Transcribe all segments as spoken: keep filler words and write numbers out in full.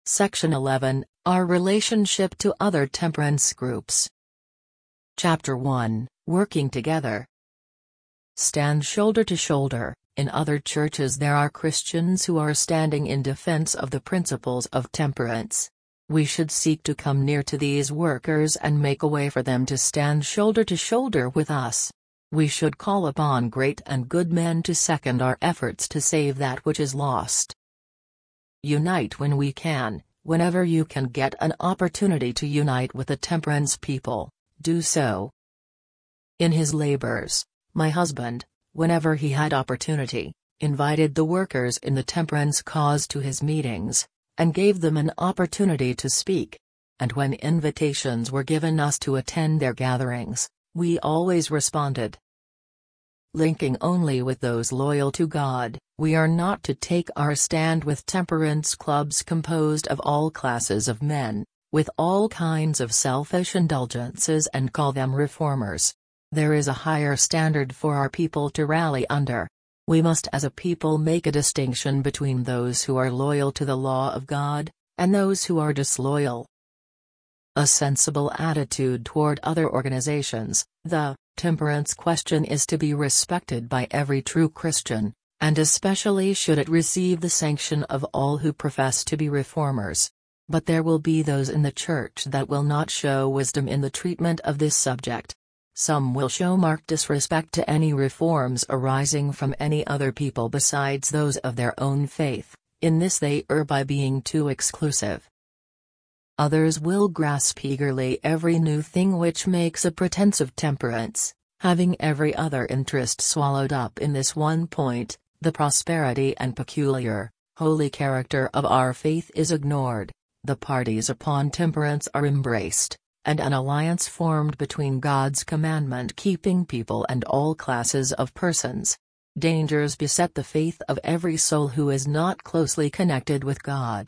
Section eleven, Our Relationship to Other Temperance Groups. Chapter one, Working Together. Stand shoulder to shoulder. In other churches there are Christians who are standing in defense of the principles of temperance. We should seek to come near to these workers and make a way for them to stand shoulder to shoulder with us. We should call upon great and good men to second our efforts to save that which is lost. Unite when we can. Whenever you can get an opportunity to unite with the temperance people, do so. In his labors, my husband, whenever he had opportunity, invited the workers in the temperance cause to his meetings, and gave them an opportunity to speak. And when invitations were given us to attend their gatherings, we always responded. Linking only with those loyal to God, we are not to take our stand with temperance clubs composed of all classes of men, with all kinds of selfish indulgences, and call them reformers. There is a higher standard for our people to rally under. We must as a people make a distinction between those who are loyal to the law of God, and those who are disloyal. A sensible attitude toward other organizations. The temperance question is to be respected by every true Christian, and especially should it receive the sanction of all who profess to be reformers. But there will be those in the church that will not show wisdom in the treatment of this subject. Some will show marked disrespect to any reforms arising from any other people besides those of their own faith. In this they err by being too exclusive. Others will grasp eagerly every new thing which makes a pretense of temperance, having every other interest swallowed up in this one point. The prosperity and peculiar, holy character of our faith is ignored. The parties upon temperance are embraced, and an alliance formed between God's commandment-keeping people and all classes of persons. Dangers beset the faith of every soul who is not closely connected with God.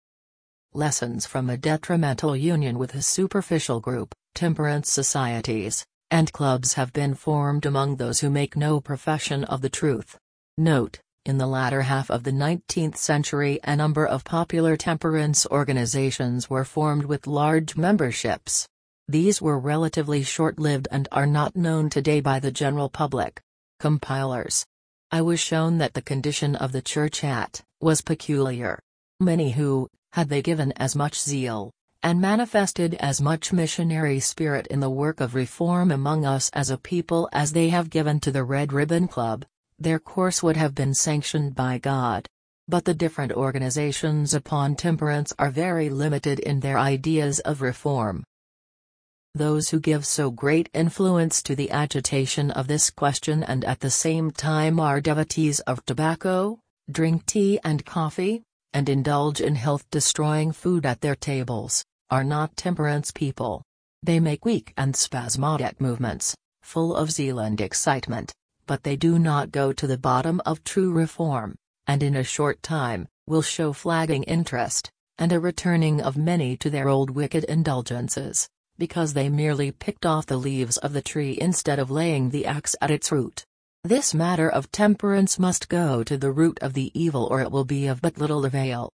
Lessons from a detrimental union with a superficial group. Temperance societies and clubs have been formed among those who make no profession of the truth. Note, in the latter half of the nineteenth century a number of popular temperance organizations were formed with large memberships. These were relatively short-lived and are not known today by the general public. Compilers. I was shown that the condition of the church at was peculiar. Many who, had they given as much zeal, and manifested as much missionary spirit in the work of reform among us as a people as they have given to the Red Ribbon Club, their course would have been sanctioned by God. But the different organizations upon temperance are very limited in their ideas of reform. Those who give so great influence to the agitation of this question and at the same time are devotees of tobacco, drink tea and coffee, and indulge in health-destroying food at their tables, are not temperance people. They make weak and spasmodic movements, full of zeal and excitement, but they do not go to the bottom of true reform, and in a short time, will show flagging interest, and a returning of many to their old wicked indulgences, because they merely picked off the leaves of the tree instead of laying the axe at its root. This matter of temperance must go to the root of the evil or it will be of but little avail.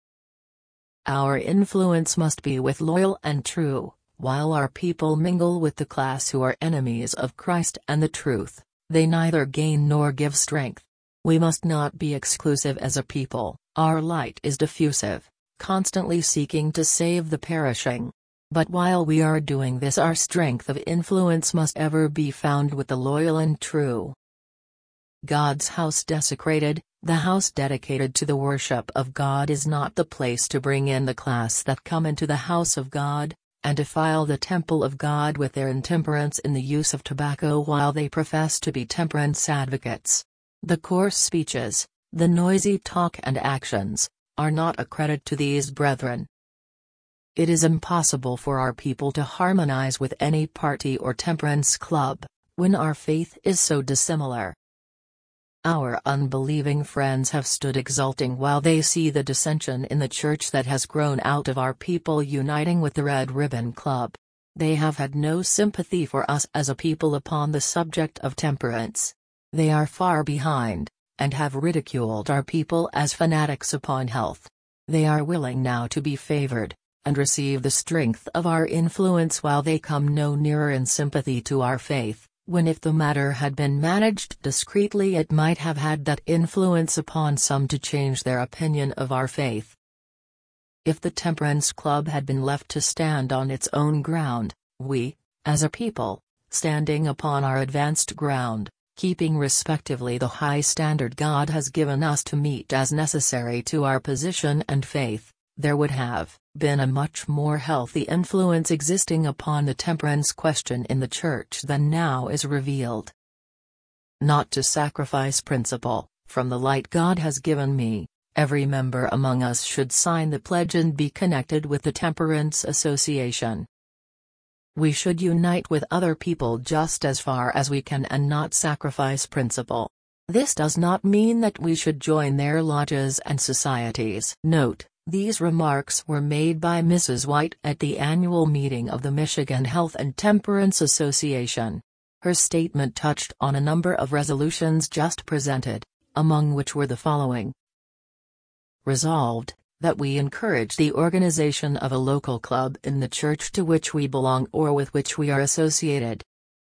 Our influence must be with loyal and true, while our people mingle with the class who are enemies of Christ and the truth, they neither gain nor give strength. We must not be exclusive as a people. Our light is diffusive, constantly seeking to save the perishing. But while we are doing this our strength of influence must ever be found with the loyal and true. God's house desecrated, the house dedicated to the worship of God is not the place to bring in the class that come into the house of God, and defile the temple of God with their intemperance in the use of tobacco while they profess to be temperance advocates. The coarse speeches, the noisy talk and actions, are not a credit to these brethren. It is impossible for our people to harmonize with any party or temperance club, when our faith is so dissimilar. Our unbelieving friends have stood exulting while they see the dissension in the church that has grown out of our people uniting with the Red Ribbon Club. They have had no sympathy for us as a people upon the subject of temperance. They are far behind, and have ridiculed our people as fanatics upon health. They are willing now to be favored, and receive the strength of our influence while they come no nearer in sympathy to our faith, when if the matter had been managed discreetly it might have had that influence upon some to change their opinion of our faith. If the Temperance Club had been left to stand on its own ground, we, as a people, standing upon our advanced ground, keeping respectively the high standard God has given us to meet as necessary to our position and faith, there would have been a much more healthy influence existing upon the temperance question in the Church than now is revealed. Not to sacrifice principle, from the light God has given me, every member among us should sign the pledge and be connected with the Temperance Association. We should unite with other people just as far as we can and not sacrifice principle. This does not mean that we should join their lodges and societies. Note: these remarks were made by Missus White at the annual meeting of the Michigan Health and Temperance Association. Her statement touched on a number of resolutions just presented, among which were the following. Resolved, that we encourage the organization of a local club in the church to which we belong or with which we are associated.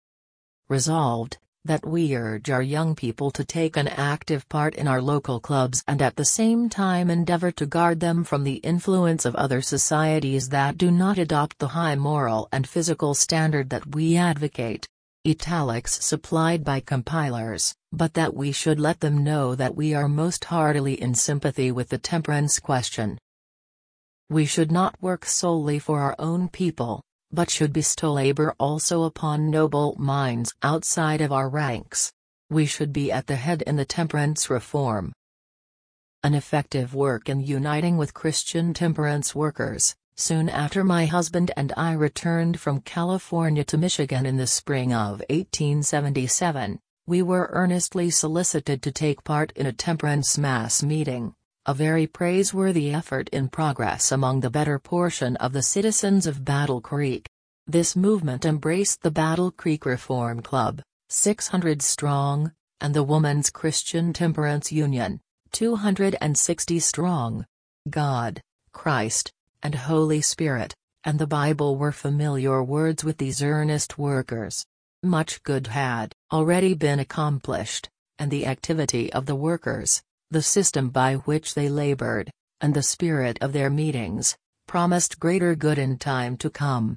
Resolved, that we urge our young people to take an active part in our local clubs and at the same time endeavor to guard them from the influence of other societies that do not adopt the high moral and physical standard that we advocate. Italics supplied by compilers, but that we should let them know that we are most heartily in sympathy with the temperance question. We should not work solely for our own people, but should bestow labor also upon noble minds outside of our ranks. We should be at the head in the temperance reform. An effective work in uniting with Christian temperance workers. Soon after my husband and I returned from California to Michigan in the spring of eighteen seventy-seven, we were earnestly solicited to take part in a temperance mass meeting, a very praiseworthy effort in progress among the better portion of the citizens of Battle Creek. This movement embraced the Battle Creek Reform Club, six hundred strong, and the Woman's Christian Temperance Union, two hundred sixty strong. God, Christ, and Holy Spirit, and the Bible were familiar words with these earnest workers. Much good had already been accomplished, and the activity of the workers, the system by which they labored, and the spirit of their meetings, promised greater good in time to come.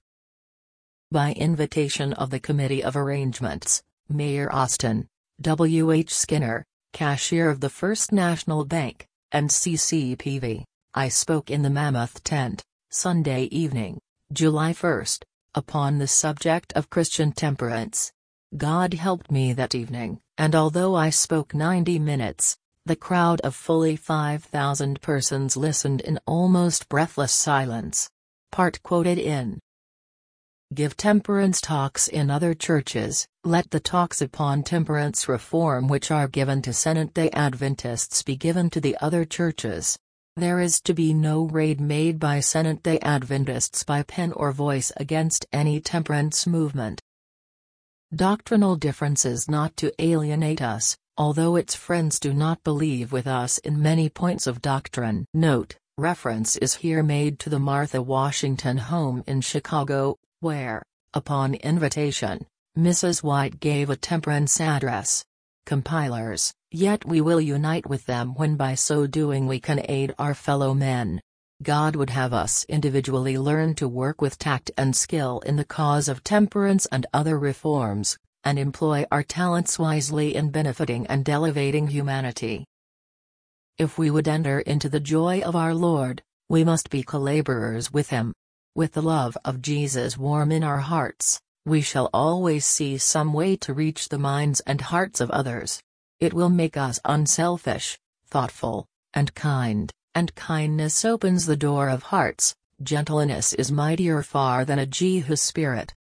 By invitation of the Committee of Arrangements, Mayor Austin, W. H. Skinner, cashier of the First National Bank, and C C P V, I spoke in the Mammoth Tent, Sunday evening, July first, upon the subject of Christian temperance. God helped me that evening, and although I spoke ninety minutes, the crowd of fully five thousand persons listened in almost breathless silence. Part quoted in Give temperance talks in other churches. Let the talks upon temperance reform which are given to Seventh-day Adventists be given to the other churches. There is to be no raid made by Seventh-day Adventists by pen or voice against any temperance movement. Doctrinal differences not to alienate us, although its friends do not believe with us in many points of doctrine. Note: reference is here made to the Martha Washington home in Chicago, where, upon invitation, Missus White gave a temperance address. Compilers: yet we will unite with them when by so doing we can aid our fellow men. God would have us individually learn to work with tact and skill in the cause of temperance and other reforms, and employ our talents wisely in benefiting and elevating humanity. If we would enter into the joy of our Lord, we must be co-laborers with Him. With the love of Jesus warm in our hearts, we shall always see some way to reach the minds and hearts of others. It will make us unselfish, thoughtful, and kind, and kindness opens the door of hearts. Gentleness is mightier far than a Jehu spirit.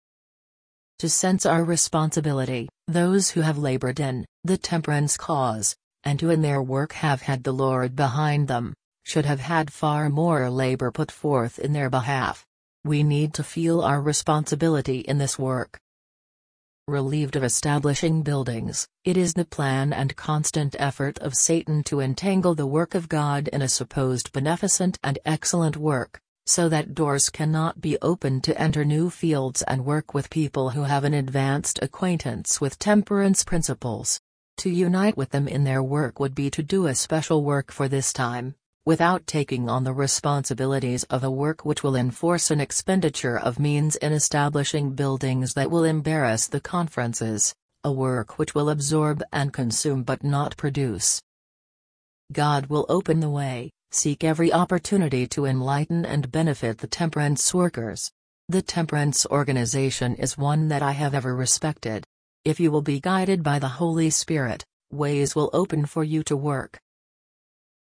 To sense our responsibility, those who have labored in the temperance cause, and who in their work have had the Lord behind them, should have had far more labor put forth in their behalf. We need to feel our responsibility in this work. Relieved of establishing buildings, it is the plan and constant effort of Satan to entangle the work of God in a supposed beneficent and excellent work, so that doors cannot be opened to enter new fields and work with people who have an advanced acquaintance with temperance principles. To unite with them in their work would be to do a special work for this time, without taking on the responsibilities of a work which will enforce an expenditure of means in establishing buildings that will embarrass the conferences, a work which will absorb and consume but not produce. God will open the way, seek every opportunity to enlighten and benefit the temperance workers. The temperance organization is one that I have ever respected. If you will be guided by the Holy Spirit, ways will open for you to work.